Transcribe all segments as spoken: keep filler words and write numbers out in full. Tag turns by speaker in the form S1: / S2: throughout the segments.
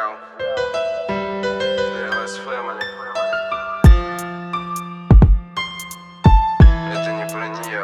S1: Это не про нее.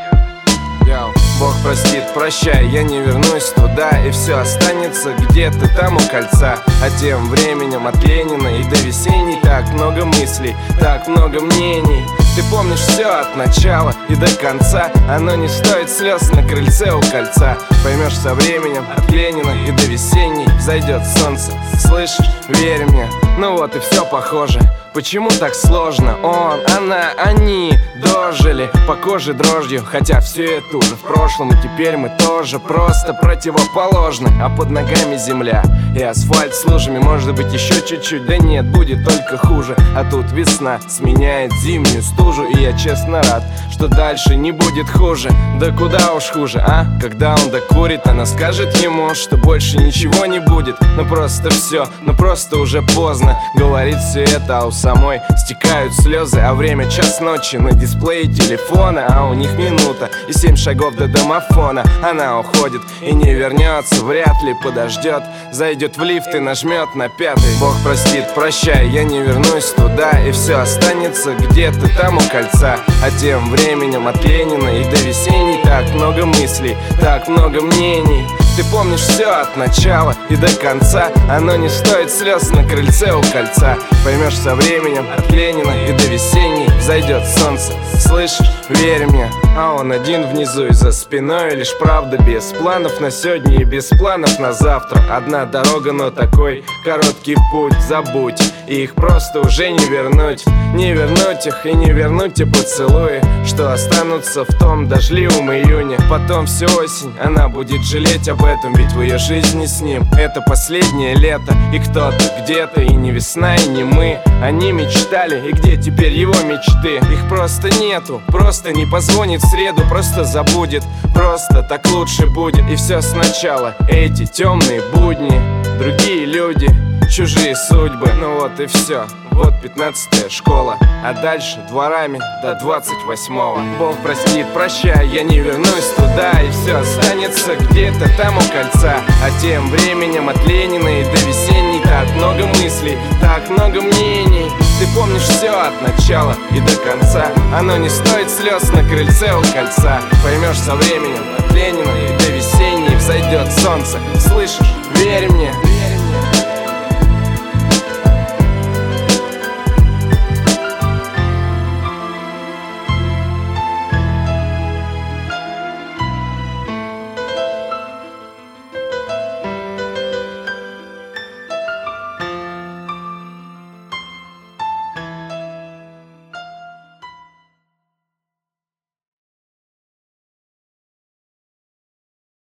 S1: Йоу. Бог простит, прощай, я не вернусь туда, и все останется где-то там у кольца. А тем временем от Ленина и до весенней так много мыслей, так много мнений. Ты помнишь все от начала и до конца. Оно не стоит слез на крыльце у кольца. Поймешь со временем от Ленина и до весенней зайдет солнце. Слышишь, верь мне, ну вот и все похоже. Почему так сложно? Он, она, они дожили по коже дрожью, хотя все это уже в прошлом, и теперь мы тоже просто противоположны. А под ногами земля и асфальт с лужами. Может быть еще чуть-чуть, да нет, будет только хуже. А тут весна сменяет зимнюю стужу, и я честно рад, что дальше не будет хуже. Да куда уж хуже, а? Когда он докурит, она скажет ему, что больше ничего не будет. Ну просто все, ну просто уже поздно. Говорит все это, а у самой стекают слезы. А время час ночи на дисплее телефона, а у них минута и семь шагов до домофона. Она уходит и не вернется, вряд ли подождет. Зайдет в лифт и нажмет на пятый. Бог простит, прощай, я не вернусь туда, и все останется где-то там у кольца. А тем временем от Ленина и до весенней так много мыслей, так много мнений. Ты помнишь все от начала и до конца. Оно не стоит слез на крыльце у кольца. Поймешь со временем от Ленина и до весенней зайдет солнце. Слышишь, верь мне. А он один внизу и за спиной лишь правда, без планов на сегодня и без планов на завтра. Одна дорога, но такой короткий путь. Забудь, и их просто уже не вернуть. Не вернуть их и не вернуть те поцелуи, что останутся в том дождливом июне. Потом всю осень она будет жалеть об этом, ведь в ее жизни с ним это последнее лето. И кто-то где-то, и не весна, и не мы. Они мечтали, и где теперь его мечты? Их просто нету, просто не позвонит в среду, просто забудет, просто так лучше будет. И все сначала, эти темные будни, другие люди, чужие судьбы. Ну вот и все, вот пятнадцатая школа, а дальше дворами до двадцать восьмого. Бог простит, прощай, я не вернусь туда, и все останется где-то там у кольца. А тем временем от Ленина и до весенней так много мыслей, так много мнений. Ты помнишь все от начала и до конца. Оно не стоит слез на крыльце у кольца. Поймешь со временем от Ленина и до весенней взойдет солнце. Слышишь?